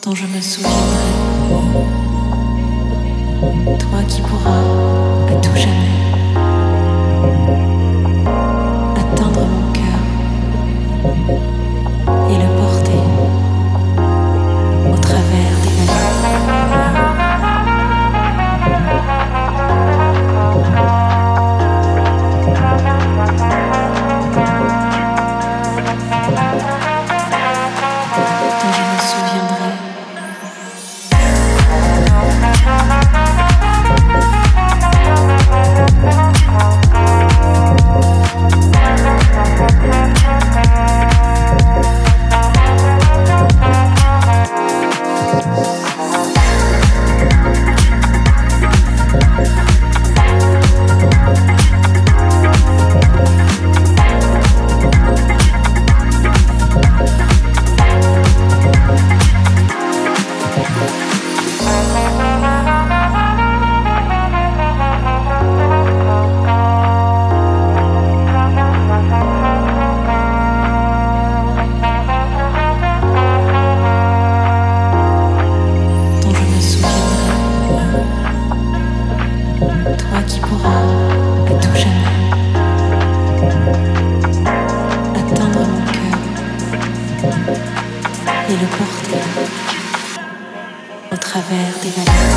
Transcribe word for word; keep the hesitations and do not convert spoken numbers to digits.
dont je me souviendrai. Toi qui pourras, à tout jamais, atteindre mon cœur et le porter au travers des vallées. Dont je me souviendrai. Toi qui pourras, à tout jamais, atteindre mon cœur et le porter au travers des vallées.